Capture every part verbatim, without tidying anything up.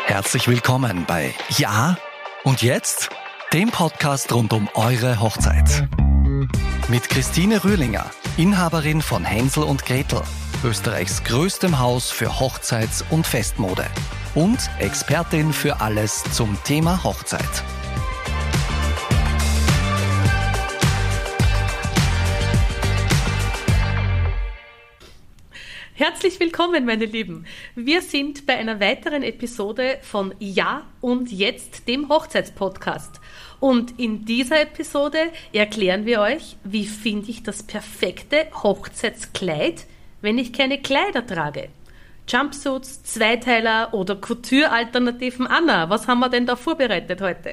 Herzlich willkommen bei Ja und jetzt, dem Podcast rund um eure Hochzeit. Mit Christine Rühlinger, Inhaberin von Hänsel und Gretel, Österreichs größtem Haus für Hochzeits- und Festmode und Expertin für alles zum Thema Hochzeit. Herzlich willkommen, meine Lieben. Wir sind bei einer weiteren Episode von Ja und Jetzt, dem Hochzeitspodcast. Und in dieser Episode erklären wir euch, wie finde ich das perfekte Hochzeitskleid, wenn ich keine Kleider trage. Jumpsuits, Zweiteiler oder Couture-Alternativen. Anna, was haben wir denn da vorbereitet heute?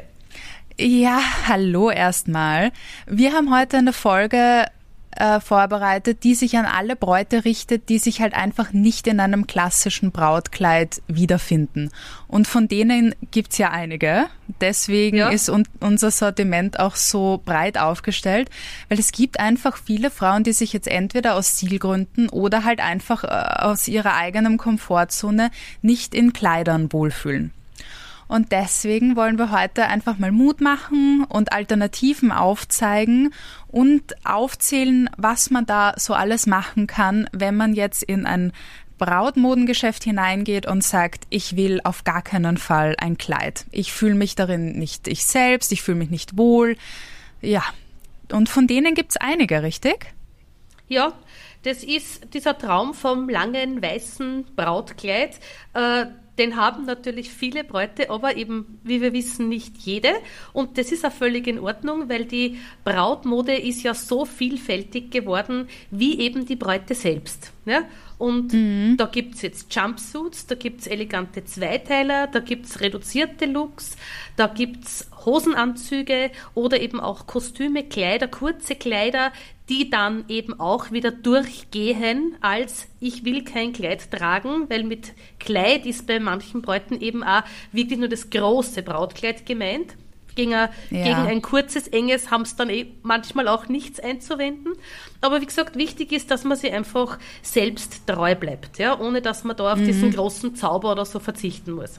Ja, hallo erstmal. Wir haben heute eine Folge äh, vorbereitet, die sich an alle Bräute richtet, die sich halt einfach nicht in einem klassischen Brautkleid wiederfinden. Und von denen gibt's ja einige. Deswegen ja. ist un- unser Sortiment auch so breit aufgestellt, weil es gibt einfach viele Frauen, die sich jetzt entweder aus Stilgründen oder halt einfach äh, aus ihrer eigenen Komfortzone nicht in Kleidern wohlfühlen. Und deswegen wollen wir heute einfach mal Mut machen und Alternativen aufzeigen und aufzählen, was man da so alles machen kann, wenn man jetzt in ein Brautmodengeschäft hineingeht und sagt, ich will auf gar keinen Fall ein Kleid. Ich fühle mich darin nicht ich selbst, ich fühle mich nicht wohl. Ja, und von denen gibt's einige, richtig? Ja, das ist dieser Traum vom langen, weißen Brautkleid. Äh, Den haben natürlich viele Bräute, aber eben, wie wir wissen, nicht jede. Und das ist auch völlig in Ordnung, weil die Brautmode ist ja so vielfältig geworden, wie eben die Bräute selbst. Ja? Und mhm. da gibt's jetzt Jumpsuits, da gibt's elegante Zweiteiler, da gibt's reduzierte Looks, da gibt's Hosenanzüge oder eben auch Kostüme, Kleider, kurze Kleider, die dann eben auch wieder durchgehen als ich will kein Kleid tragen, weil mit Kleid ist bei manchen Bräuten eben auch wirklich nur das große Brautkleid gemeint. Gegen ein, ja. gegen ein kurzes, enges haben es dann eh manchmal auch nichts einzuwenden. Aber wie gesagt, wichtig ist, dass man sich einfach selbst treu bleibt, ja, ohne dass man da auf mhm. diesen großen Zauber oder so verzichten muss.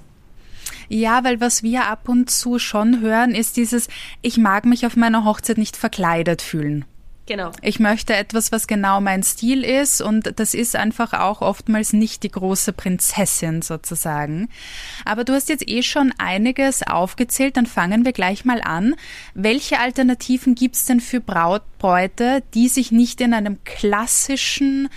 Ja, weil was wir ab und zu schon hören, ist dieses, ich mag mich auf meiner Hochzeit nicht verkleidet fühlen. Genau. Ich möchte etwas, was genau mein Stil ist, und das ist einfach auch oftmals nicht die große Prinzessin sozusagen. Aber du hast jetzt eh schon einiges aufgezählt, dann fangen wir gleich mal an. Welche Alternativen gibt's denn für Brautbräute, die sich nicht in einem klassischen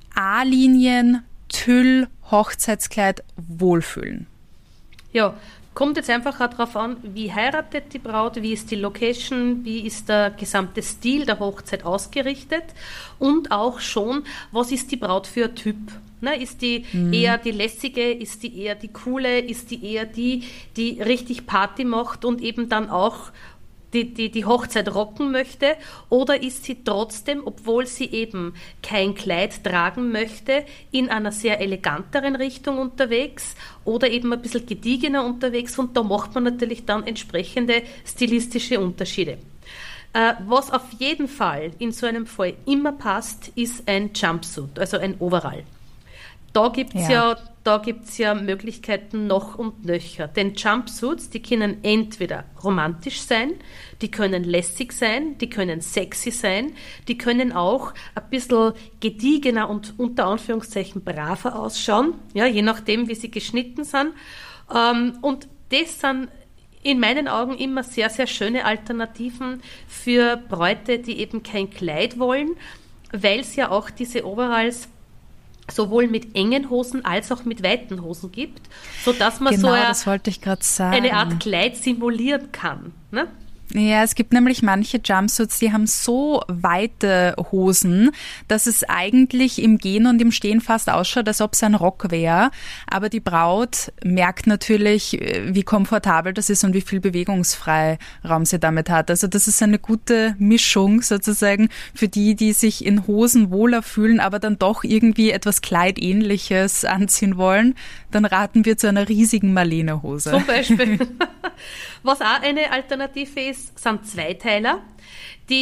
A-Linien-Tüll-Hochzeitskleid wohlfühlen? Ja, kommt jetzt einfach auch darauf an, wie heiratet die Braut, wie ist die Location, wie ist der gesamte Stil der Hochzeit ausgerichtet und auch schon, was ist die Braut für ein Typ? Ne, ist die mhm. eher die lässige, ist die eher die coole, ist die eher die, die richtig Party macht und eben dann auch Die, die, die Hochzeit rocken möchte, oder ist sie trotzdem, obwohl sie eben kein Kleid tragen möchte, in einer sehr eleganteren Richtung unterwegs oder eben ein bisschen gediegener unterwegs, und da macht man natürlich dann entsprechende stilistische Unterschiede. Äh, was auf jeden Fall in so einem Fall immer passt, ist ein Jumpsuit, also ein Overall. Da gibt es ja. ja, da gibt's ja Möglichkeiten noch und nöcher. Denn Jumpsuits, die können entweder romantisch sein, die können lässig sein, die können sexy sein, die können auch ein bisschen gediegener und unter Anführungszeichen braver ausschauen, ja, je nachdem, wie sie geschnitten sind. Ähm, und das sind in meinen Augen immer sehr, sehr schöne Alternativen für Bräute, die eben kein Kleid wollen, weil es ja auch diese Overalls sowohl mit engen Hosen als auch mit weiten Hosen gibt, sodass man genau, so eine, das wollte ich gerade sagen. eine Art Kleid simulieren kann. Ne? Ja, es gibt nämlich manche Jumpsuits, die haben so weite Hosen, dass es eigentlich im Gehen und im Stehen fast ausschaut, als ob es ein Rock wäre. Aber die Braut merkt natürlich, wie komfortabel das ist und wie viel Bewegungsfreiraum sie damit hat. Also das ist eine gute Mischung sozusagen für die, die sich in Hosen wohler fühlen, aber dann doch irgendwie etwas Kleidähnliches anziehen wollen. Dann raten wir zu einer riesigen Marlene-Hose. Zum Beispiel. Was auch eine Alternative ist, sind Zweiteiler, die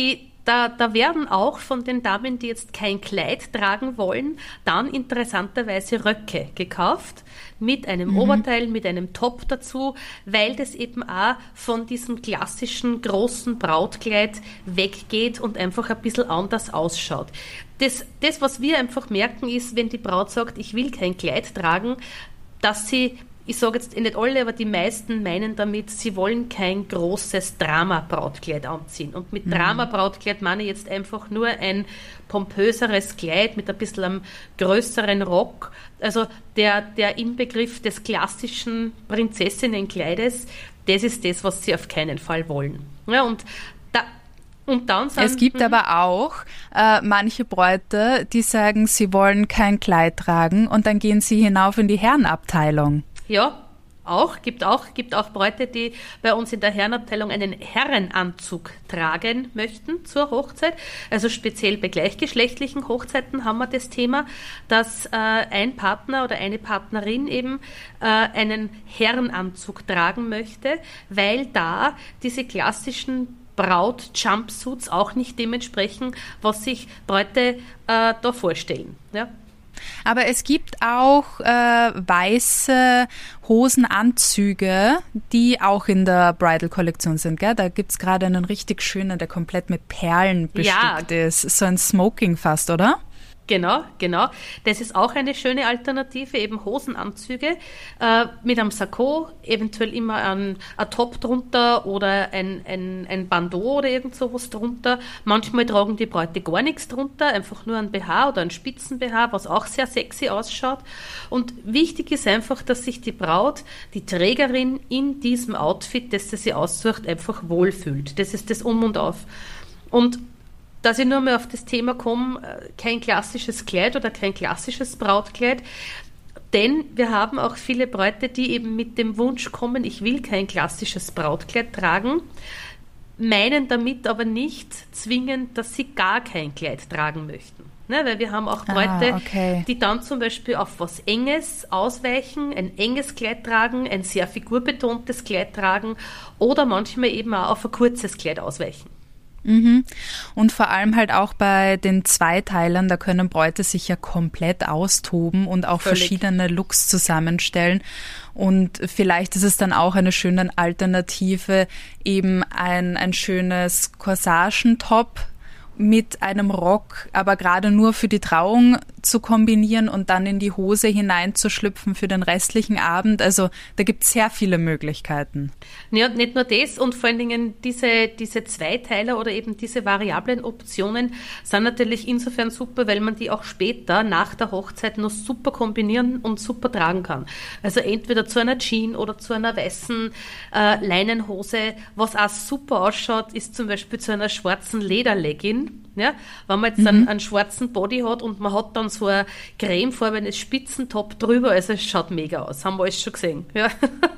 Da, da werden auch von den Damen, die jetzt kein Kleid tragen wollen, dann interessanterweise Röcke gekauft mit einem mhm. Oberteil, mit einem Top dazu, weil das eben auch von diesem klassischen großen Brautkleid weggeht und einfach ein bisschen anders ausschaut. Das, das, was wir einfach merken, ist, wenn die Braut sagt, ich will kein Kleid tragen, dass sie, ich sage jetzt nicht alle, aber die meisten meinen damit, sie wollen kein großes Drama-Brautkleid anziehen. Und mit mhm. Drama-Brautkleid meine ich jetzt einfach nur ein pompöseres Kleid mit ein bisschen einem größeren Rock. Also der, der Inbegriff des klassischen Prinzessinnenkleides, das ist das, was sie auf keinen Fall wollen. Ja, und da Und dann sagen, es gibt aber auch äh, manche Bräute, die sagen, sie wollen kein Kleid tragen und dann gehen sie hinauf in die Herrenabteilung. Ja, auch, gibt auch, gibt auch Bräute, die bei uns in der Herrenabteilung einen Herrenanzug tragen möchten zur Hochzeit. Also speziell bei gleichgeschlechtlichen Hochzeiten haben wir das Thema, dass äh, ein Partner oder eine Partnerin eben äh, einen Herrenanzug tragen möchte, weil da diese klassischen Braut-Jumpsuits auch nicht dementsprechend, was sich Bräute äh, da vorstellen. Ja. Aber es gibt auch äh, weiße Hosenanzüge, die auch in der Bridal-Kollektion sind, gell? Da gibt es gerade einen richtig schönen, der komplett mit Perlen bestückt ja. ist. So ein Smoking fast, oder? Genau, genau. Das ist auch eine schöne Alternative, eben Hosenanzüge äh, mit einem Sakko, eventuell immer ein, ein Top drunter oder ein, ein, ein Bandeau oder irgend sowas drunter. Manchmal tragen die Bräute gar nichts drunter, einfach nur ein B H oder ein Spitzen-B H, was auch sehr sexy ausschaut. Und wichtig ist einfach, dass sich die Braut, die Trägerin in diesem Outfit, das sie sich aussucht, einfach wohlfühlt. Das ist das Um und Auf. Und dass ich nur mal auf das Thema komme, kein klassisches Kleid oder kein klassisches Brautkleid, denn wir haben auch viele Bräute, die eben mit dem Wunsch kommen, ich will kein klassisches Brautkleid tragen, meinen damit aber nicht zwingend, dass sie gar kein Kleid tragen möchten. Ne, weil wir haben auch Bräute, ah, okay. die dann zum Beispiel auf was Enges ausweichen, ein enges Kleid tragen, ein sehr figurbetontes Kleid tragen oder manchmal eben auch auf ein kurzes Kleid ausweichen. Mhm. Und vor allem halt auch bei den Zweiteilern, da können Bräute sich ja komplett austoben und auch Völlig. verschiedene Looks zusammenstellen. Und vielleicht ist es dann auch eine schöne Alternative, eben ein, ein schönes Corsagentop mit einem Rock, aber gerade nur für die Trauung zu kombinieren und dann in die Hose hineinzuschlüpfen für den restlichen Abend. Also da gibt es sehr viele Möglichkeiten. Ja, nicht nur das und vor allen Dingen diese, diese Zweiteiler oder eben diese variablen Optionen sind natürlich insofern super, weil man die auch später nach der Hochzeit noch super kombinieren und super tragen kann. Also entweder zu einer Jeans oder zu einer weißen äh, Leinenhose. Was auch super ausschaut, ist zum Beispiel zu einer schwarzen Lederlegging. Ja, wenn man jetzt mhm. einen, einen schwarzen Body hat und man hat dann so ein cremefarbenes Spitzentop drüber, also es schaut mega aus, haben wir alles schon gesehen. Ja,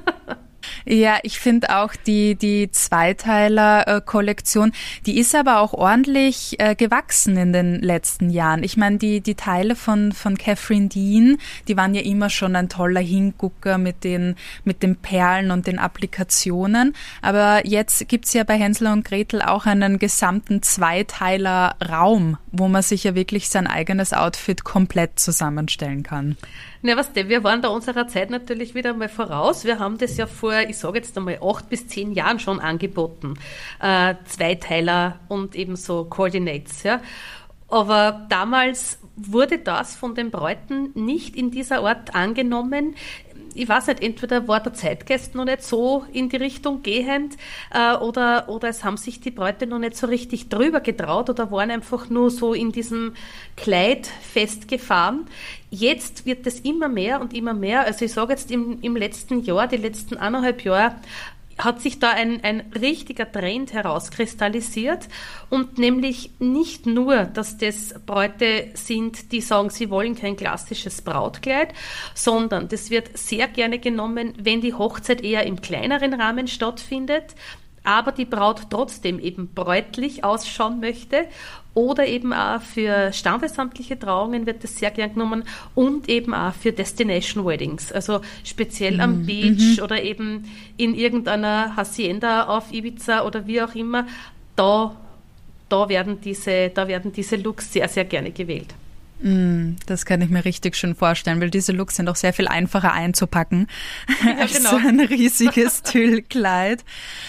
ja, ich finde auch die, die Zweiteiler-Kollektion, die ist aber auch ordentlich äh, gewachsen in den letzten Jahren. Ich meine, die, die Teile von, von Catherine Dean, die waren ja immer schon ein toller Hingucker mit den, mit den Perlen und den Applikationen. Aber jetzt gibt's ja bei Hänsel und Gretel auch einen gesamten Zweiteiler-Raum, wo man sich ja wirklich sein eigenes Outfit komplett zusammenstellen kann. Na, was denn? Wir waren da unserer Zeit natürlich wieder mal voraus. Wir haben das ja vor, ich sage jetzt einmal, acht bis zehn Jahren schon angeboten. Äh, Zweiteiler und eben so Coordinates, ja. Aber damals wurde das von den Bräuten nicht in dieser Art angenommen. Ich weiß nicht, entweder war der Zeitgeist noch nicht so in die Richtung gehend äh, oder, oder es haben sich die Bräute noch nicht so richtig drüber getraut oder waren einfach nur so in diesem Kleid festgefahren. Jetzt wird es immer mehr und immer mehr. Also ich sage jetzt im, im letzten Jahr, die letzten eineinhalb Jahre, hat sich da ein, ein richtiger Trend herauskristallisiert und nämlich nicht nur, dass das Bräute sind, die sagen, sie wollen kein klassisches Brautkleid, sondern das wird sehr gerne genommen, wenn die Hochzeit eher im kleineren Rahmen stattfindet, aber die Braut trotzdem eben bräutlich ausschauen möchte oder eben auch für standesamtliche Trauungen wird das sehr gern genommen und eben auch für Destination Weddings, also speziell am Mhm. Beach Mhm. oder eben in irgendeiner Hacienda auf Ibiza oder wie auch immer, da da werden diese, da werden diese Looks sehr, sehr gerne gewählt. Das kann ich mir richtig schön vorstellen, weil diese Looks sind auch sehr viel einfacher einzupacken ja, als genau. so ein riesiges Tüllkleid.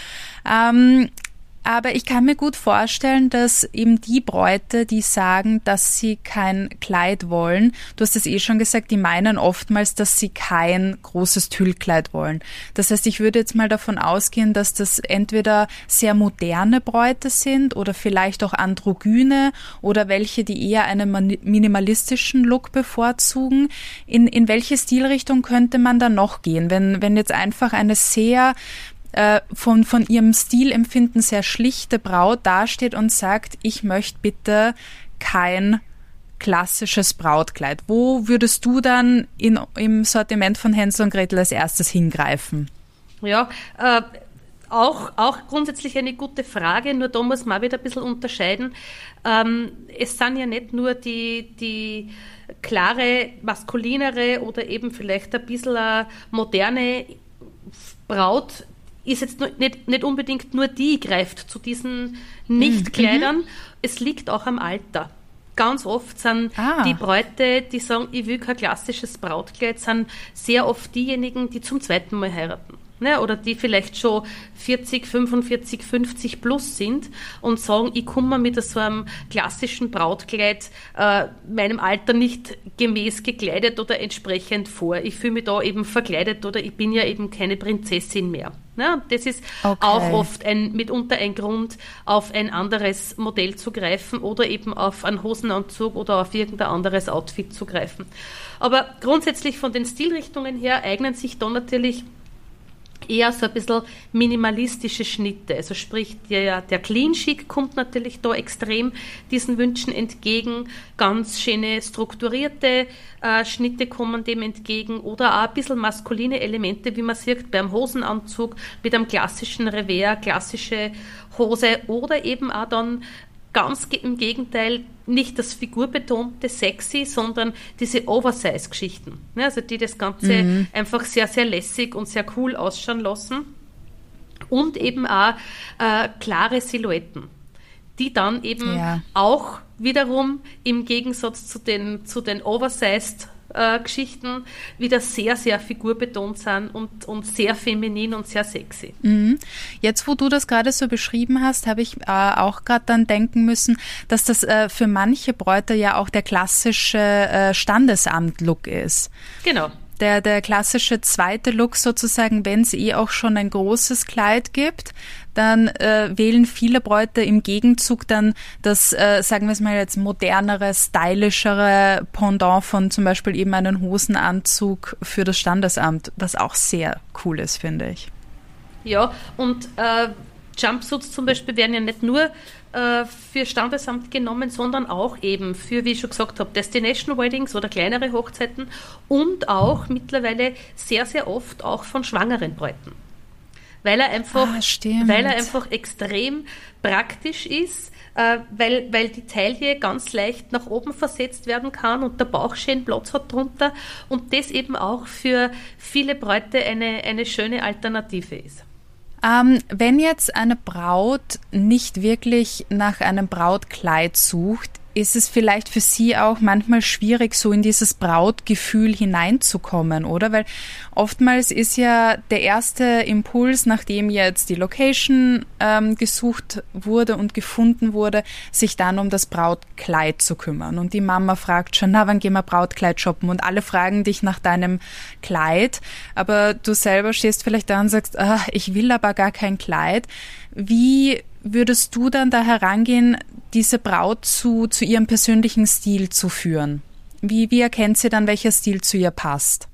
Ähm, aber ich kann mir gut vorstellen, dass eben die Bräute, die sagen, dass sie kein Kleid wollen, du hast es eh schon gesagt, die meinen oftmals, dass sie kein großes Tüllkleid wollen. Das heißt, ich würde jetzt mal davon ausgehen, dass das entweder sehr moderne Bräute sind oder vielleicht auch androgyne oder welche, die eher einen minimalistischen Look bevorzugen. In, in welche Stilrichtung könnte man da noch gehen, wenn, wenn jetzt einfach eine sehr von, von ihrem Stilempfinden sehr schlichte Braut dasteht und sagt, ich möchte bitte kein klassisches Brautkleid. Wo würdest du dann in, im Sortiment von Hänsel und Gretel als erstes hingreifen? Ja, äh, auch, auch grundsätzlich eine gute Frage, nur da muss man auch wieder ein bisschen unterscheiden. Ähm, es sind ja nicht nur die, die klare, maskulinere oder eben vielleicht ein bisschen eine moderne Braut, ist jetzt nicht, nicht unbedingt nur die greift zu diesen Nichtkleidern. Mhm. Es liegt auch am Alter. Ganz oft sind ah. die Bräute, die sagen, ich will kein klassisches Brautkleid, sind sehr oft diejenigen, die zum zweiten Mal heiraten. Ne, oder die vielleicht schon vierzig, fünfundvierzig, fünfzig plus sind und sagen, ich komme mir mit so einem klassischen Brautkleid äh, meinem Alter nicht gemäß gekleidet oder entsprechend vor. Ich fühle mich da eben verkleidet oder ich bin ja eben keine Prinzessin mehr. Ne, das ist okay. auch oft ein, mitunter ein Grund, auf ein anderes Modell zu greifen oder eben auf einen Hosenanzug oder auf irgendein anderes Outfit zu greifen. Aber grundsätzlich von den Stilrichtungen her eignen sich da natürlich eher so ein bisschen minimalistische Schnitte. Also sprich, der, der Clean Chic kommt natürlich da extrem diesen Wünschen entgegen. Ganz schöne strukturierte äh, Schnitte kommen dem entgegen oder auch ein bisschen maskuline Elemente, wie man sieht beim Hosenanzug mit einem klassischen Revers, klassische Hose oder eben auch dann ganz im Gegenteil, nicht das figurbetonte Sexy, sondern diese Oversize-Geschichten, ne, also die das Ganze mhm. einfach sehr, sehr lässig und sehr cool ausschauen lassen und eben auch äh, klare Silhouetten, die dann eben ja. auch wiederum im Gegensatz zu den, zu den Oversized Äh, Geschichten wieder sehr, sehr figurbetont sind und, und sehr feminin und sehr sexy. Mhm. Jetzt, wo du das gerade so beschrieben hast, habe ich äh, auch gerade dann denken müssen, dass das äh, für manche Bräute ja auch der klassische äh, Standesamt-Look ist. Genau. Der, der klassische zweite Look sozusagen, wenn es eh auch schon ein großes Kleid gibt, dann äh, wählen viele Bräute im Gegenzug dann das, äh, sagen wir es mal jetzt, modernere, stylischere Pendant von zum Beispiel eben einen Hosenanzug für das Standesamt, was auch sehr cool ist, finde ich. Ja, und äh, Jumpsuits zum Beispiel werden ja nicht nur äh, für Standesamt genommen, sondern auch eben für, wie ich schon gesagt habe, Destination Weddings oder kleinere Hochzeiten und auch mittlerweile sehr, sehr oft auch von schwangeren Bräuten. Weil er einfach, ah, weil er einfach extrem praktisch ist, äh, weil, weil die Taille ganz leicht nach oben versetzt werden kann und der Bauch schön Platz hat drunter und das eben auch für viele Bräute eine, eine schöne Alternative ist. Ähm, wenn jetzt eine Braut nicht wirklich nach einem Brautkleid sucht, ist es vielleicht für sie auch manchmal schwierig, so in dieses Brautgefühl hineinzukommen, oder? Weil oftmals ist ja der erste Impuls, nachdem jetzt die Location ähm, gesucht wurde und gefunden wurde, sich dann um das Brautkleid zu kümmern. Und die Mama fragt schon, na, wann gehen wir Brautkleid shoppen? Und alle fragen dich nach deinem Kleid, aber du selber stehst vielleicht da und sagst, ah, ich will aber gar kein Kleid. Wie würdest du dann da herangehen, diese Braut zu, zu ihrem persönlichen Stil zu führen? Wie, wie erkennt sie dann, welcher Stil zu ihr passt?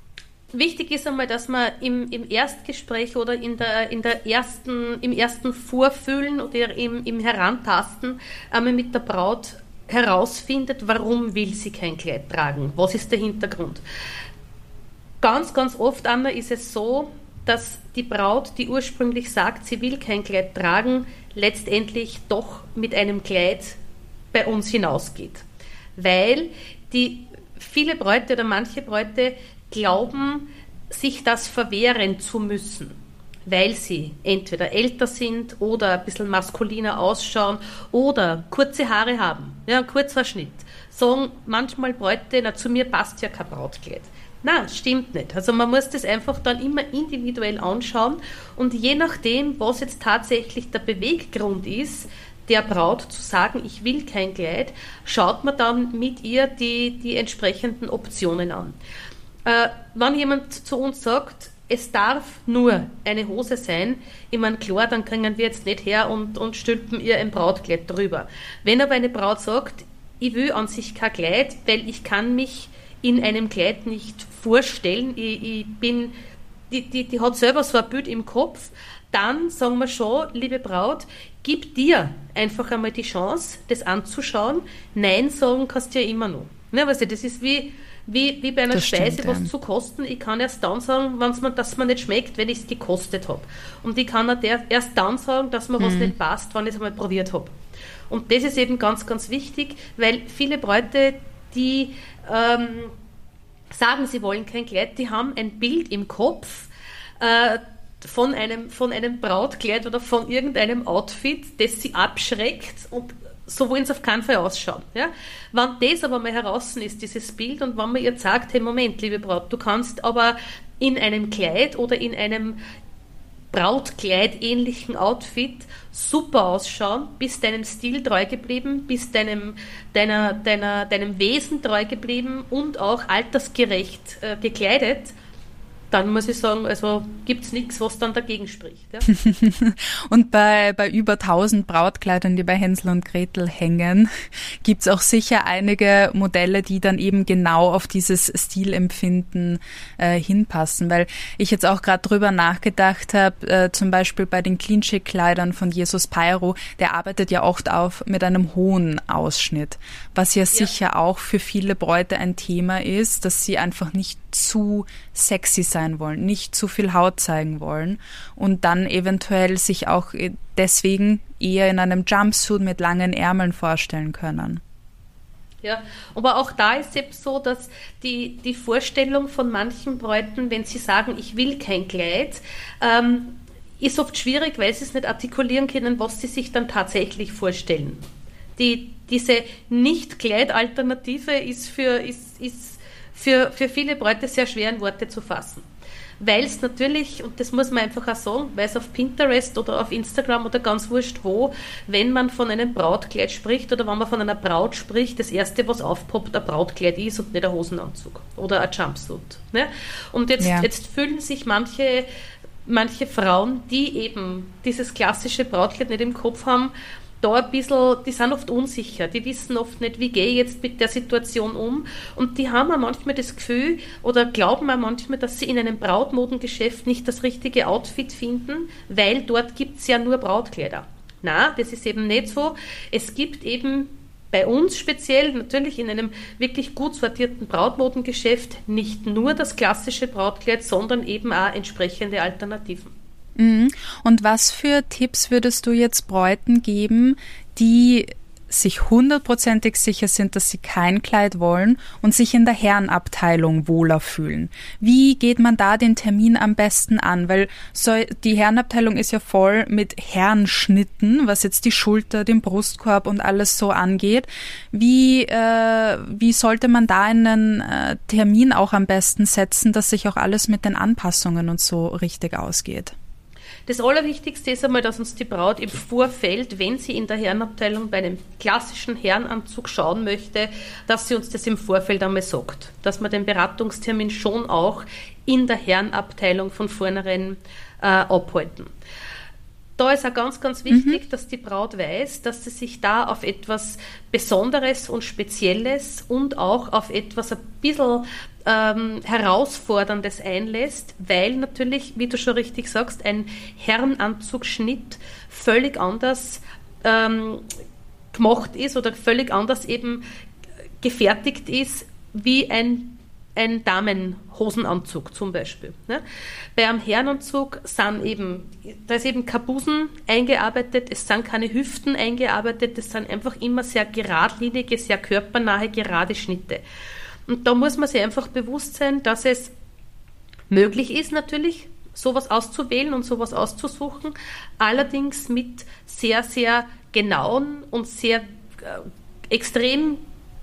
Wichtig ist einmal, dass man im, im Erstgespräch oder in der, in der ersten, im ersten Vorfühlen oder im, im Herantasten einmal mit der Braut herausfindet, warum will sie kein Kleid tragen? Was ist der Hintergrund? Ganz, ganz oft einmal ist es so, dass die Braut, die ursprünglich sagt, sie will kein Kleid tragen, letztendlich doch mit einem Kleid bei uns hinausgeht. Weil die viele Bräute oder manche Bräute glauben, sich das verwehren zu müssen. weil sie entweder älter sind oder ein bisschen maskuliner ausschauen oder kurze Haare haben, ja, ein kurzer Schnitt, sagen manchmal Bräute, na, zu mir passt ja kein Brautkleid. Nein, stimmt nicht. Also man muss das einfach dann immer individuell anschauen und je nachdem, was jetzt tatsächlich der Beweggrund ist, der Braut zu sagen, ich will kein Kleid, schaut man dann mit ihr die, die entsprechenden Optionen an. Äh, wenn jemand zu uns sagt, es darf nur eine Hose sein, ich meine, klar, dann kriegen wir jetzt nicht her und, und stülpen ihr ein Brautkleid drüber. Wenn aber eine Braut sagt, ich will an sich kein Kleid, weil ich kann mich in einem Kleid nicht vorstellen, ich, ich bin, die, die, die hat selber so ein Bild im Kopf, dann sagen wir schon, liebe Braut, gib dir einfach einmal die Chance, das anzuschauen. Nein sagen kannst du ja immer noch. Ne, weißt du, das ist wie, wie, wie bei einer Das Speise, stimmt, was ja. zu kosten. Ich kann erst dann sagen, wenn's mir, dass es mir nicht schmeckt, wenn ich es gekostet habe. Und ich kann auch der, erst dann sagen, dass mir mhm. was nicht passt, wenn ich es einmal probiert habe. Und das ist eben ganz, ganz wichtig, weil viele Bräute, die ähm, sagen, sie wollen kein Kleid, die haben ein Bild im Kopf, äh, von einem, von einem Brautkleid oder von irgendeinem Outfit, das sie abschreckt und so wollen sie auf keinen Fall ausschauen. Ja? Wenn das aber mal heraus ist, dieses Bild, und wenn man ihr sagt, hey Moment, liebe Braut, du kannst aber in einem Kleid oder in einem Brautkleid-ähnlichen Outfit super ausschauen, bist deinem Stil treu geblieben, bist deinem, deiner, deiner, deinem Wesen treu geblieben und auch altersgerecht äh, gekleidet, dann muss ich sagen, also gibt es nichts, was dann dagegen spricht. Ja? Und bei, bei über tausend Brautkleidern, die bei Hänsel und Gretel hängen, gibt es auch sicher einige Modelle, die dann eben genau auf dieses Stilempfinden äh, hinpassen. Weil ich jetzt auch gerade drüber nachgedacht habe, äh, zum Beispiel bei den Clean-Chic-Kleidern von Jesus Pyro, der arbeitet ja oft auf mit einem hohen Ausschnitt, was ja, ja sicher auch für viele Bräute ein Thema ist, dass sie einfach nicht zu sexy sein wollen, nicht zu viel Haut zeigen wollen und dann eventuell sich auch deswegen eher in einem Jumpsuit mit langen Ärmeln vorstellen können. Ja, aber auch da ist es so, dass die, die Vorstellung von manchen Bräuten, wenn sie sagen, ich will kein Kleid, ähm, ist oft schwierig, weil sie es nicht artikulieren können, was sie sich dann tatsächlich vorstellen. Die, diese Nicht-Kleid-Alternative ist für, ist, ist für, für viele Bräute sehr schwer in Worte zu fassen. Weil es natürlich, und das muss man einfach auch sagen, weil es auf Pinterest oder auf Instagram oder ganz wurscht wo, wenn man von einem Brautkleid spricht oder wenn man von einer Braut spricht, das Erste, was aufpoppt, ein Brautkleid ist und nicht ein Hosenanzug oder ein Jumpsuit. Ne? Und jetzt, ja. jetzt fühlen sich manche, manche Frauen, die eben dieses klassische Brautkleid nicht im Kopf haben, da ein bisschen, die sind oft unsicher, die wissen oft nicht, wie gehe ich jetzt mit der Situation um und die haben auch manchmal das Gefühl oder glauben auch manchmal, dass sie in einem Brautmodengeschäft nicht das richtige Outfit finden, weil dort gibt es ja nur Brautkleider. Na, das ist eben nicht so. Es gibt eben bei uns speziell, natürlich in einem wirklich gut sortierten Brautmodengeschäft, nicht nur das klassische Brautkleid, sondern eben auch entsprechende Alternativen. Und was für Tipps würdest du jetzt Bräuten geben, die sich hundertprozentig sicher sind, dass sie kein Kleid wollen und sich in der Herrenabteilung wohler fühlen? Wie geht man da den Termin am besten an? Weil so, die Herrenabteilung ist ja voll mit Herrenschnitten, was jetzt die Schulter, den Brustkorb und alles so angeht. Wie, äh, wie sollte man da einen äh, Termin auch am besten setzen, dass sich auch alles mit den Anpassungen und so richtig ausgeht? Das Allerwichtigste ist einmal, dass uns die Braut im Vorfeld, wenn sie in der Herrenabteilung bei einem klassischen Herrenanzug schauen möchte, dass sie uns das im Vorfeld einmal sagt. Dass wir den Beratungstermin schon auch in der Herrenabteilung von vornherein äh, abhalten. Da ist auch ganz, ganz wichtig, mhm. dass die Braut weiß, dass sie sich da auf etwas Besonderes und Spezielles und auch auf etwas ein bisschen ähm, Herausforderndes einlässt, weil natürlich, wie du schon richtig sagst, ein Herrenanzugschnitt völlig anders ähm, gemacht ist oder völlig anders eben gefertigt ist wie ein ein Damenhosenanzug zum Beispiel. Ne? Bei einem Herrenanzug sind eben, da ist eben kein Busen eingearbeitet, es sind keine Hüften eingearbeitet, es sind einfach immer sehr geradlinige, sehr körpernahe, gerade Schnitte. Und da muss man sich einfach bewusst sein, dass es möglich ist natürlich, sowas auszuwählen und sowas auszusuchen, allerdings mit sehr, sehr genauen und sehr äh, extrem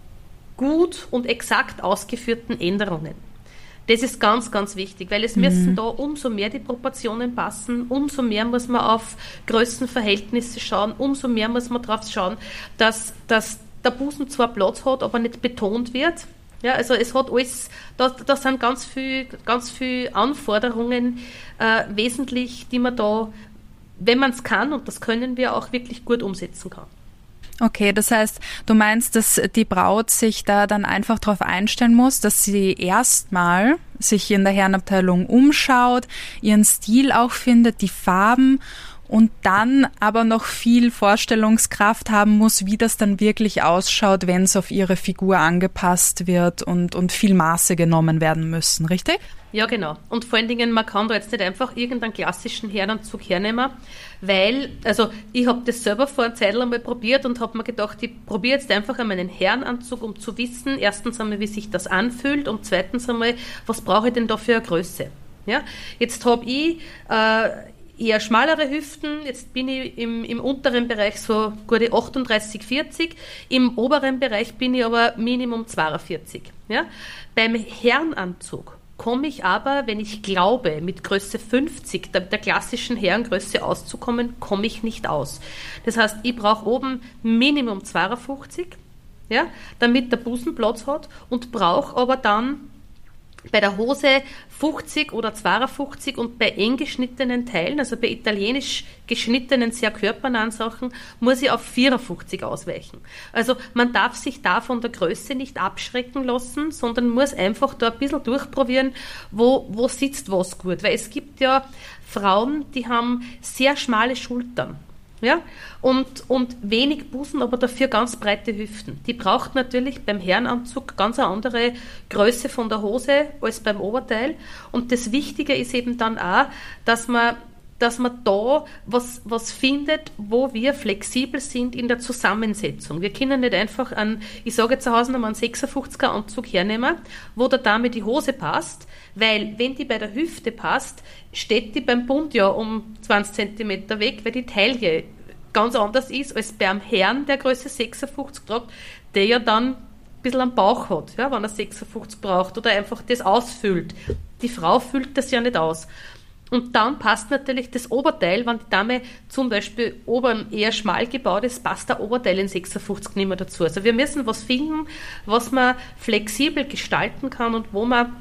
gut und exakt ausgeführten Änderungen. Das ist ganz, ganz wichtig, weil es mhm. müssen da umso mehr die Proportionen passen, umso mehr muss man auf Größenverhältnisse schauen, umso mehr muss man darauf schauen, dass, dass der Busen zwar Platz hat, aber nicht betont wird. Ja, also es hat alles, da, da sind ganz viel, ganz viel Anforderungen äh, wesentlich, die man da, wenn man es kann, und das können wir, auch wirklich gut umsetzen kann. Okay, das heißt, du meinst, dass die Braut sich da dann einfach darauf einstellen muss, dass sie erstmal sich in der Herrenabteilung umschaut, ihren Stil auch findet, die Farben, und dann aber noch viel Vorstellungskraft haben muss, wie das dann wirklich ausschaut, wenn es auf ihre Figur angepasst wird und, und viel Maße genommen werden müssen, richtig? Ja, genau. Und vor allen Dingen, man kann da jetzt nicht einfach irgendeinen klassischen Herrenanzug hernehmen, weil, also ich habe das selber vor einer Zeit einmal probiert und habe mir gedacht, ich probiere jetzt einfach einmal einen Herrenanzug, um zu wissen, erstens einmal, wie sich das anfühlt, und zweitens einmal, was brauche ich denn da für eine Größe? Ja? Jetzt habe ich äh, eher schmalere Hüften, jetzt bin ich im, im unteren Bereich so gute achtunddreißig, vierzig, im oberen Bereich bin ich aber Minimum zweiundvierzig. Ja? Beim Herrenanzug komme ich aber, wenn ich glaube, mit Größe fünfzig, der, der klassischen Herrengröße auszukommen, komme ich nicht aus. Das heißt, ich brauche oben Minimum zweiundfünfzig, ja, damit der Busen Platz hat, und brauche aber dann bei der Hose fünfzig oder zweiundfünfzig, und bei eng geschnittenen Teilen, also bei italienisch geschnittenen, sehr körpernahen Sachen, muss ich auf vierundfünfzig ausweichen. Also man darf sich da von der Größe nicht abschrecken lassen, sondern muss einfach da ein bisschen durchprobieren, wo, wo sitzt was gut. Weil es gibt ja Frauen, die haben sehr schmale Schultern. Ja, und, und wenig Busen, aber dafür ganz breite Hüften. Die braucht natürlich beim Herrenanzug ganz eine andere Größe von der Hose als beim Oberteil. Und das Wichtige ist eben dann auch, dass man, dass man da was, was findet, wo wir flexibel sind in der Zusammensetzung. Wir können nicht einfach einen, ich sage jetzt zu Hause nochmal einen sechsundfünfziger Anzug hernehmen, wo der Dame die Hose passt, weil wenn die bei der Hüfte passt, steht die beim Bund ja um zwanzig Zentimeter weg, weil die Taille ganz anders ist als beim Herrn, der Größe sechsundfünfzig tragt, der ja dann ein bisschen am Bauch hat, ja, wenn er sechsundfünfzig braucht oder einfach das ausfüllt. Die Frau füllt das ja nicht aus. Und dann passt natürlich das Oberteil, wenn die Dame zum Beispiel oben eher schmal gebaut ist, passt der Oberteil in sechsundfünfzig nicht mehr dazu. Also wir müssen was finden, was man flexibel gestalten kann und wo man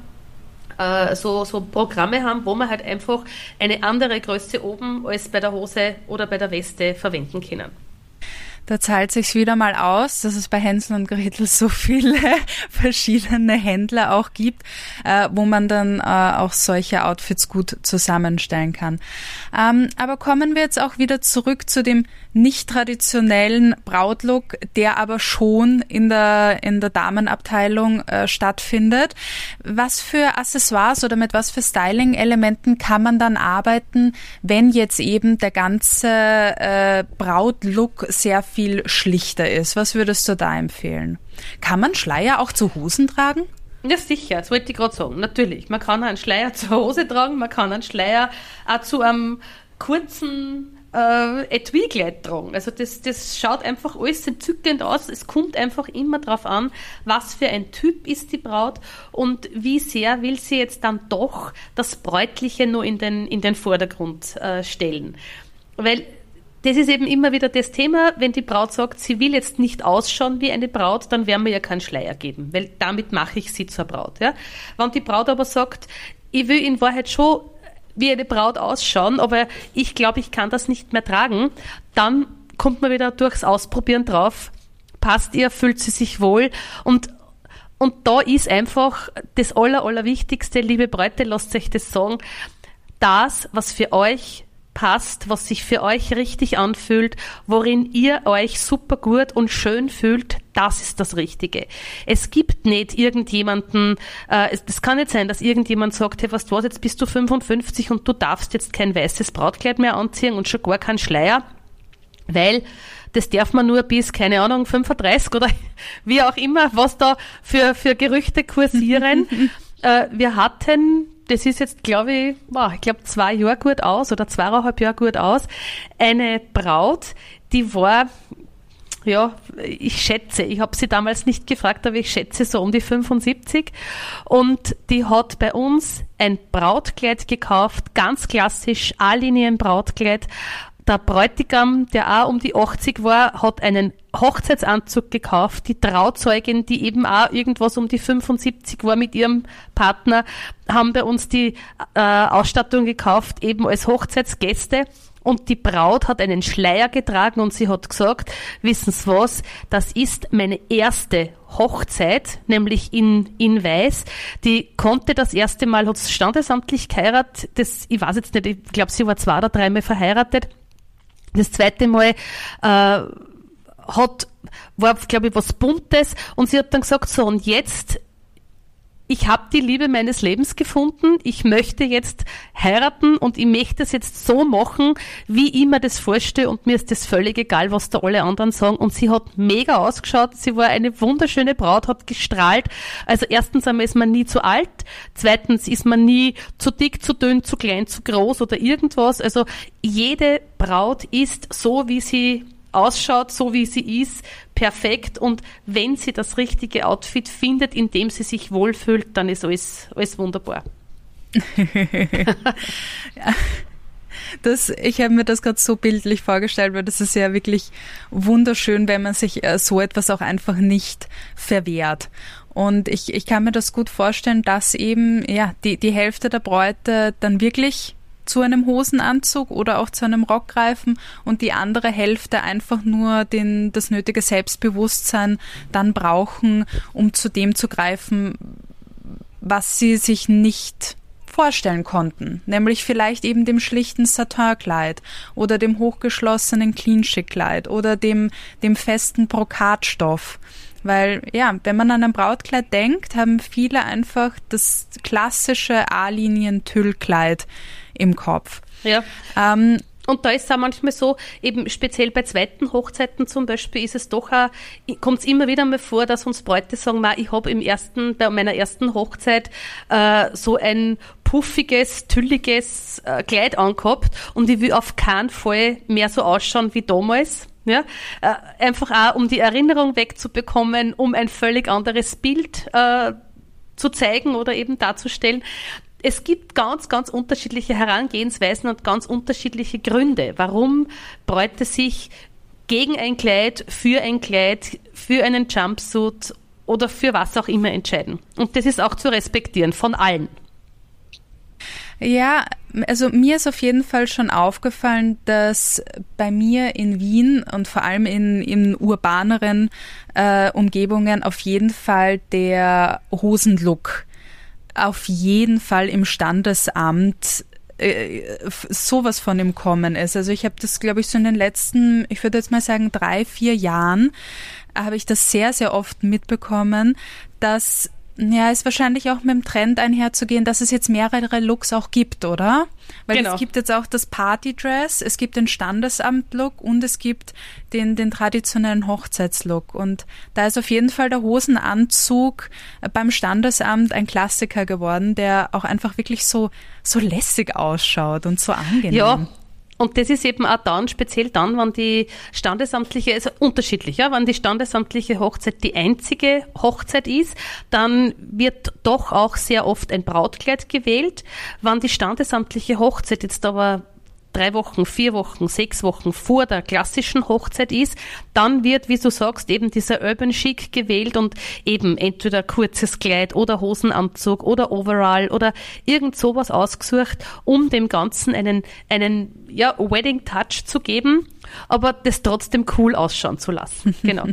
äh, so, so Programme haben, wo man halt einfach eine andere Größe oben als bei der Hose oder bei der Weste verwenden können. Da zahlt sich's wieder mal aus, dass es bei Hänsel und Gretel so viele verschiedene Händler auch gibt, äh, wo man dann äh, auch solche Outfits gut zusammenstellen kann. Ähm, aber kommen wir jetzt auch wieder zurück zu dem nicht traditionellen Brautlook, der aber schon in der in der Damenabteilung äh, stattfindet. Was für Accessoires oder mit was für Styling-Elementen kann man dann arbeiten, wenn jetzt eben der ganze äh, Brautlook sehr viel schlichter ist? Was würdest du da empfehlen? Kann man Schleier auch zu Hosen tragen? Ja, sicher, das wollte ich gerade sagen. Natürlich, man kann einen Schleier zur Hose tragen, man kann einen Schleier auch zu einem kurzen äh, Etui-Kleid tragen. Also das, das schaut einfach alles entzückend aus. Es kommt einfach immer darauf an, was für ein Typ ist die Braut und wie sehr will sie jetzt dann doch das Bräutliche nur in den, in den Vordergrund äh, stellen. Weil das ist eben immer wieder das Thema, wenn die Braut sagt, sie will jetzt nicht ausschauen wie eine Braut, dann werden wir ja keinen Schleier geben, weil damit mache ich sie zur Braut. Ja? Wenn die Braut aber sagt, ich will in Wahrheit schon wie eine Braut ausschauen, aber ich glaube, ich kann das nicht mehr tragen, dann kommt man wieder durchs Ausprobieren drauf, passt ihr, fühlt sie sich wohl und und da ist einfach das Aller, Allerwichtigste, liebe Bräute, lasst euch das sagen, das, was für euch passt, was sich für euch richtig anfühlt, worin ihr euch super gut und schön fühlt, das ist das Richtige. Es gibt nicht irgendjemanden, äh, es, das kann nicht sein, dass irgendjemand sagt, hey, weißt du was, jetzt bist du fünfundfünfzig und du darfst jetzt kein weißes Brautkleid mehr anziehen und schon gar keinen Schleier, weil das darf man nur bis, keine Ahnung, fünfunddreißig oder wie auch immer, was da für, für Gerüchte kursieren. äh, wir hatten das ist jetzt, glaube ich, wow, ich glaube zwei Jahre gut aus oder zweieinhalb Jahre gut aus, eine Braut, die war, ja, ich schätze, ich habe sie damals nicht gefragt, aber ich schätze so um die fünfundsiebzig, und die hat bei uns ein Brautkleid gekauft, ganz klassisch, A-Linien-Brautkleid. Der Bräutigam, der auch um die achtzig war, hat einen Hochzeitsanzug gekauft. Die Trauzeugin, die eben auch irgendwas um die fünfundsiebzig war mit ihrem Partner, haben bei uns die äh, Ausstattung gekauft, eben als Hochzeitsgäste. Und die Braut hat einen Schleier getragen und sie hat gesagt, wissen Sie was, das ist meine erste Hochzeit, nämlich in, in Weiß. Die konnte das erste Mal, hat standesamtlich geheiratet, das, ich weiß jetzt nicht, ich glaube, sie war zwei oder dreimal verheiratet. Das zweite Mal äh, hat, war, glaube ich, was Buntes, und sie hat dann gesagt, so, und jetzt, ich habe die Liebe meines Lebens gefunden, ich möchte jetzt heiraten und ich möchte es jetzt so machen, wie ich mir das vorstelle, und mir ist das völlig egal, was da alle anderen sagen. Und sie hat mega ausgeschaut, sie war eine wunderschöne Braut, hat gestrahlt. Also erstens einmal ist man nie zu alt, zweitens ist man nie zu dick, zu dünn, zu klein, zu groß oder irgendwas. Also jede Braut ist so, wie sie ausschaut, so wie sie ist, perfekt, und wenn sie das richtige Outfit findet, in dem sie sich wohlfühlt, dann ist alles, alles wunderbar. Ja, das, ich habe mir das gerade so bildlich vorgestellt, weil das ist ja wirklich wunderschön, wenn man sich so etwas auch einfach nicht verwehrt. Und ich, ich kann mir das gut vorstellen, dass eben ja die, die Hälfte der Bräute dann wirklich zu einem Hosenanzug oder auch zu einem Rock greifen und die andere Hälfte einfach nur den, das nötige Selbstbewusstsein dann brauchen, um zu dem zu greifen, was sie sich nicht vorstellen konnten, nämlich vielleicht eben dem schlichten Satinkleid oder dem hochgeschlossenen Clean-Chic-Kleid oder dem, dem festen Brokatstoff. Weil, ja, wenn man an ein Brautkleid denkt, haben viele einfach das klassische A-Linien-Tüllkleid im Kopf. Ja. Ähm, Und da ist es auch manchmal so, eben speziell bei zweiten Hochzeiten zum Beispiel, ist es doch auch, kommt es immer wieder mal vor, dass uns Bräute sagen, Ma, ich habe im ersten, bei meiner ersten Hochzeit äh, so ein puffiges, tülliges äh, Kleid angehabt und ich will auf keinen Fall mehr so ausschauen wie damals. Ja, äh, einfach auch, um die Erinnerung wegzubekommen, um ein völlig anderes Bild äh, zu zeigen oder eben darzustellen. Es gibt ganz, ganz unterschiedliche Herangehensweisen und ganz unterschiedliche Gründe, warum Bräute sich gegen ein Kleid, für ein Kleid, für einen Jumpsuit oder für was auch immer entscheiden. Und das ist auch zu respektieren von allen. Ja, also mir ist auf jeden Fall schon aufgefallen, dass bei mir in Wien und vor allem in, in urbaneren äh, Umgebungen auf jeden Fall der Hosenlook auf jeden Fall im Standesamt äh, sowas von im Kommen ist. Also ich habe das, glaube ich, so in den letzten, ich würde jetzt mal sagen, drei, vier Jahren habe ich das sehr, sehr oft mitbekommen, dass ja, ist wahrscheinlich auch mit dem Trend einherzugehen, dass es jetzt mehrere Looks auch gibt, oder? Weil genau. Es gibt jetzt auch das Partydress, es gibt den Standesamt-Look und es gibt den, den traditionellen Hochzeitslook. Und da ist auf jeden Fall der Hosenanzug beim Standesamt ein Klassiker geworden, der auch einfach wirklich so, so lässig ausschaut und so angenehm. Ja. Und das ist eben auch dann, speziell dann, wenn die standesamtliche, also unterschiedlich, ja, wenn die standesamtliche Hochzeit die einzige Hochzeit ist, dann wird doch auch sehr oft ein Brautkleid gewählt. Wenn die standesamtliche Hochzeit jetzt aber drei Wochen, vier Wochen, sechs Wochen vor der klassischen Hochzeit ist, dann wird, wie du sagst, eben dieser Urban Chic gewählt und eben entweder kurzes Kleid oder Hosenanzug oder Overall oder irgend sowas ausgesucht, um dem Ganzen einen, einen, ja, Wedding Touch zu geben, aber das trotzdem cool ausschauen zu lassen. Genau.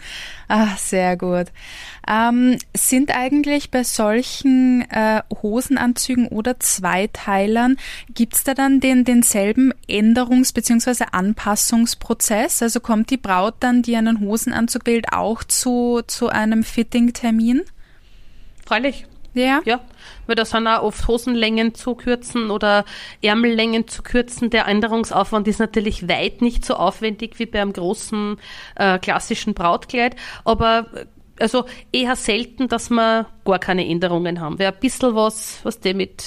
Ah, sehr gut. Ähm, sind eigentlich bei solchen äh, Hosenanzügen oder Zweiteilern, gibt's da dann den denselben Änderungs- bzw. Anpassungsprozess? Also kommt die Braut dann, die einen Hosenanzug wählt, auch zu, zu einem Fitting-Termin? Freilich. Ja? Ja, weil da sind auch oft Hosenlängen zu kürzen oder Ärmellängen zu kürzen. Der Änderungsaufwand ist natürlich weit nicht so aufwendig wie bei einem großen äh, klassischen Brautkleid, aber also eher selten, dass wir gar keine Änderungen haben. Weil ein bisschen was, was der mit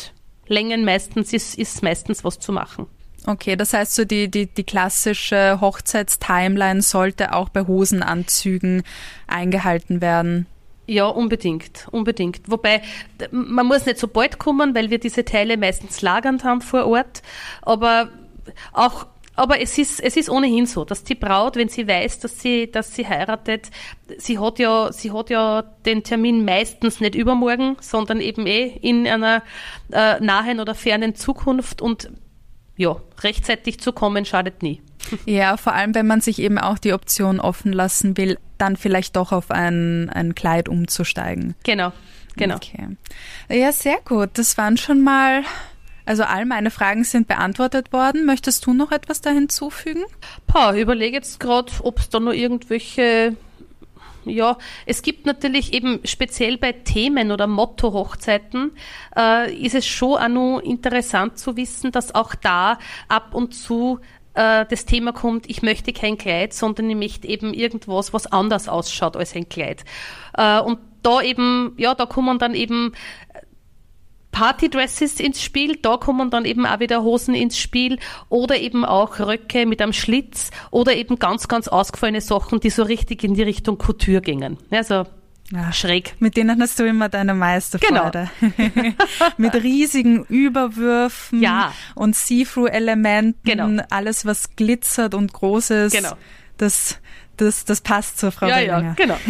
Längen meistens ist, ist meistens was zu machen. Okay, das heißt so die, die, die klassische Hochzeitstimeline sollte auch bei Hosenanzügen eingehalten werden. Ja, unbedingt, unbedingt. Wobei, man muss nicht so bald kommen, weil wir diese Teile meistens lagernd haben vor Ort, aber auch Aber es ist, es ist ohnehin so, dass die Braut, wenn sie weiß, dass sie, dass sie heiratet, sie hat ja, sie hat ja den Termin meistens nicht übermorgen, sondern eben eh in einer äh, nahen oder fernen Zukunft und ja, rechtzeitig zu kommen schadet nie. Ja, vor allem, wenn man sich eben auch die Option offen lassen will, dann vielleicht doch auf ein, ein Kleid umzusteigen. Genau, genau. Okay. Ja, sehr gut. Das waren schon mal... Also all meine Fragen sind beantwortet worden. Möchtest du noch etwas da hinzufügen? Pah, ich überlege jetzt gerade, ob es da noch irgendwelche, ja, es gibt natürlich eben speziell bei Themen oder Motto-Hochzeiten, äh, ist es schon auch noch interessant zu wissen, dass auch da ab und zu äh, das Thema kommt, ich möchte kein Kleid, sondern ich möchte eben irgendwas, was anders ausschaut als ein Kleid. Äh, und da eben, ja, da kommen dann eben Partydresses ins Spiel, da kommen dann eben auch wieder Hosen ins Spiel oder eben auch Röcke mit einem Schlitz oder eben ganz, ganz ausgefallene Sachen, die so richtig in die Richtung Couture gingen. Also ja, schräg. Mit denen hast du immer deine meiste Freude. Genau. Mit riesigen Überwürfen ja. und See-Through-Elementen, genau. alles was glitzert und groß ist, genau. das, das, das passt zur Frau ja, Wellinger. Ja, genau.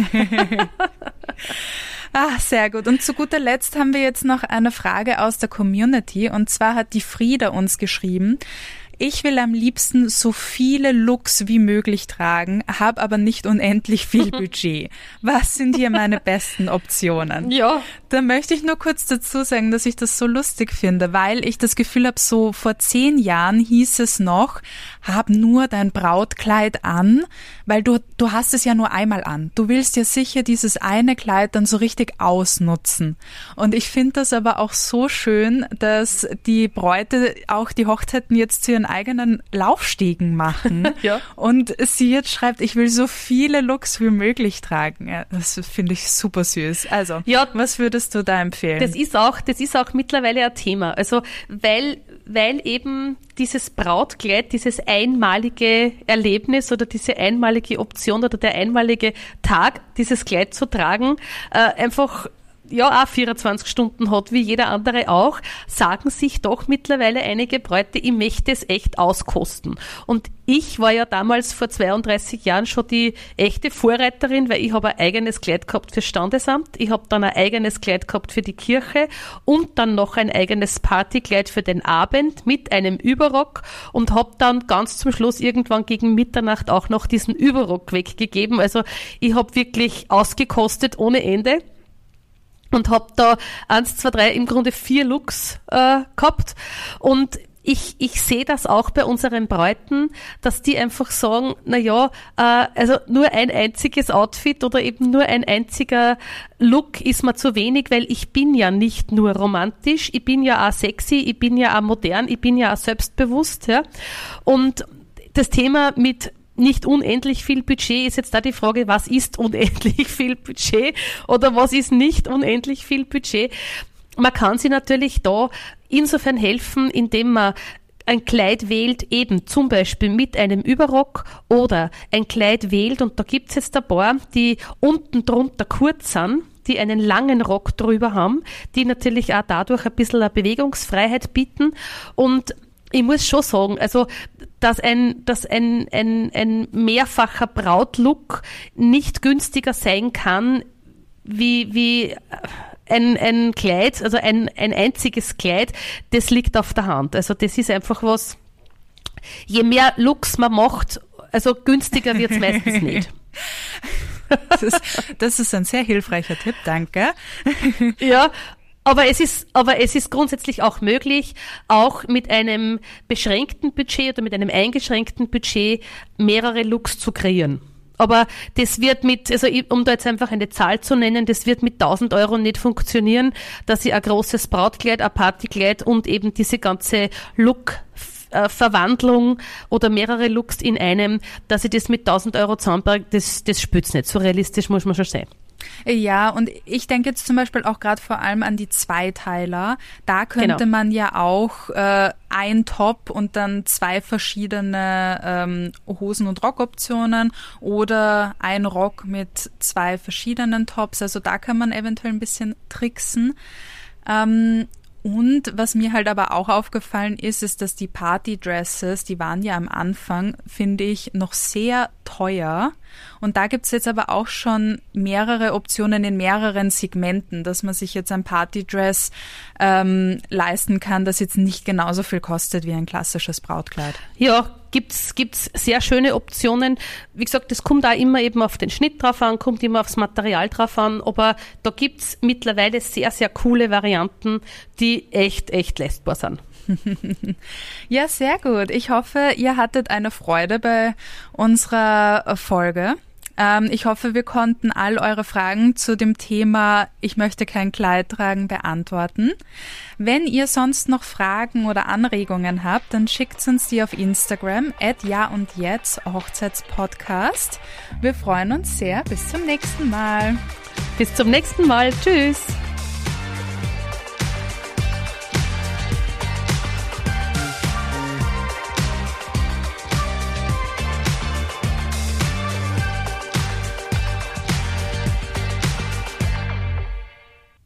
Ah, sehr gut. Und zu guter Letzt haben wir jetzt noch eine Frage aus der Community. Und zwar hat die Frieda uns geschrieben: Ich will am liebsten so viele Looks wie möglich tragen, habe aber nicht unendlich viel Budget. Was sind hier meine besten Optionen? Ja. Da möchte ich nur kurz dazu sagen, dass ich das so lustig finde, weil ich das Gefühl habe, so vor zehn Jahren hieß es noch, hab nur dein Brautkleid an, weil du, du hast es ja nur einmal an. Du willst ja sicher dieses eine Kleid dann so richtig ausnutzen. Und ich finde das aber auch so schön, dass die Bräute auch die Hochzeiten jetzt zu ihren eigenen Laufstegen machen. Ja. Und sie jetzt schreibt, ich will so viele Looks wie möglich tragen. Ja, das finde ich super süß. Also, ja, was würdest du da empfehlen? Das ist auch, das ist auch mittlerweile ein Thema. Also, weil, weil eben dieses Brautkleid, dieses einmalige Erlebnis oder diese einmalige Option oder der einmalige Tag, dieses Kleid zu tragen, äh, einfach ja auch vierundzwanzig Stunden hat, wie jeder andere auch, sagen sich doch mittlerweile einige Bräute, ich möchte es echt auskosten. Und ich war ja damals vor zweiunddreißig Jahren schon die echte Vorreiterin, weil ich habe ein eigenes Kleid gehabt fürs Standesamt, ich habe dann ein eigenes Kleid gehabt für die Kirche und dann noch ein eigenes Partykleid für den Abend mit einem Überrock und habe dann ganz zum Schluss irgendwann gegen Mitternacht auch noch diesen Überrock weggegeben. Also ich habe wirklich ausgekostet ohne Ende. Und hab da eins, zwei, drei, im Grunde vier Looks äh, gehabt. Und ich, ich sehe das auch bei unseren Bräuten, dass die einfach sagen, na ja, äh, also nur ein einziges Outfit oder eben nur ein einziger Look ist mir zu wenig, weil ich bin ja nicht nur romantisch, ich bin ja auch sexy, ich bin ja auch modern, ich bin ja auch selbstbewusst. Ja. Und das Thema mit nicht unendlich viel Budget ist jetzt da die Frage, was ist unendlich viel Budget oder was ist nicht unendlich viel Budget? Man kann sich natürlich da insofern helfen, indem man ein Kleid wählt, eben zum Beispiel mit einem Überrock oder ein Kleid wählt, und da gibt's jetzt ein paar, die unten drunter kurz sind, die einen langen Rock drüber haben, die natürlich auch dadurch ein bisschen eine Bewegungsfreiheit bieten. Und ich muss schon sagen, also dass ein, dass ein, ein, ein mehrfacher Brautlook nicht günstiger sein kann wie, wie ein, ein Kleid, also ein, ein einziges Kleid, das liegt auf der Hand. Also das ist einfach was, je mehr Looks man macht, also günstiger wird es meistens nicht. Das ist, das ist ein sehr hilfreicher Tipp, danke. Ja, aber es ist, aber es ist grundsätzlich auch möglich, auch mit einem beschränkten Budget oder mit einem eingeschränkten Budget mehrere Looks zu kreieren. Aber das wird mit, also um da jetzt einfach eine Zahl zu nennen, das wird mit tausend Euro nicht funktionieren, dass ich ein großes Brautkleid, ein Partykleid und eben diese ganze Look-Verwandlung oder mehrere Looks in einem, dass ich das mit tausend Euro zusammenbringe, das, das spürt's nicht. So realistisch muss man schon sein. Ja, und ich denke jetzt zum Beispiel auch gerade vor allem an die Zweiteiler. Da könnte Genau. man ja auch äh, ein Top und dann zwei verschiedene ähm, Hosen- und Rockoptionen oder ein Rock mit zwei verschiedenen Tops. Also da kann man eventuell ein bisschen tricksen. Ähm, Und was mir halt aber auch aufgefallen ist, ist, dass die Partydresses, die waren ja am Anfang, finde ich, noch sehr teuer. Und da gibt's jetzt aber auch schon mehrere Optionen in mehreren Segmenten, dass man sich jetzt ein Partydress ähm, leisten kann, das jetzt nicht genauso viel kostet wie ein klassisches Brautkleid. Ja, gibt's gibt's sehr schöne Optionen. Wie gesagt, das kommt auch immer eben auf den Schnitt drauf an, kommt immer aufs Material drauf an, aber da gibt's mittlerweile sehr, sehr coole Varianten, die echt, echt leistbar sind. Ja, sehr gut. Ich hoffe, ihr hattet eine Freude bei unserer Folge. Ähm, ich hoffe, wir konnten all eure Fragen zu dem Thema Ich möchte kein Kleid tragen beantworten. Wenn ihr sonst noch Fragen oder Anregungen habt, dann schickt uns die auf Instagram at ja und jetzt Hochzeitspodcast. Wir freuen uns sehr. Bis zum nächsten Mal. Bis zum nächsten Mal. Tschüss.